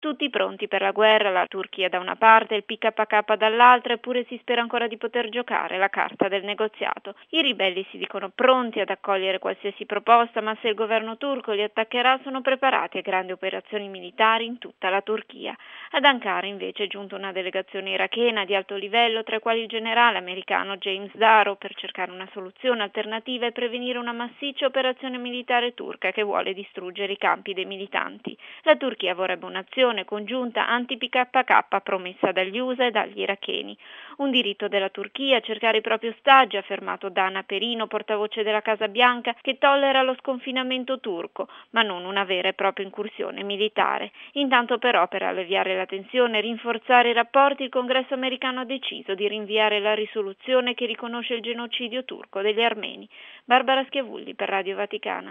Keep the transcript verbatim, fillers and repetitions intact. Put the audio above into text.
Tutti pronti per la guerra, la Turchia da una parte, il P K K dall'altra, eppure si spera ancora di poter giocare la carta del negoziato. I ribelli si dicono pronti ad accogliere qualsiasi proposta, ma se il governo turco li attaccherà sono preparati a grandi operazioni militari in tutta la Turchia. Ad Ankara invece è giunta una delegazione irachena di alto livello, tra i quali il generale americano James Darrow, per cercare una soluzione alternativa e prevenire una massiccia operazione militare turca che vuole distruggere i campi dei militanti. La Turchia vorrebbe un'azione congiunta anti-P K K promessa dagli U S A e dagli iracheni. Un diritto della Turchia a cercare i propri ostaggi, ha affermato Dana Perino, portavoce della Casa Bianca, che tollera lo sconfinamento turco, ma non una vera e propria incursione militare. Intanto però, per alleviare la tensione e rinforzare i rapporti, il Congresso americano ha deciso di rinviare la risoluzione che riconosce il genocidio turco degli armeni. Barbara Schiavulli per Radio Vaticana.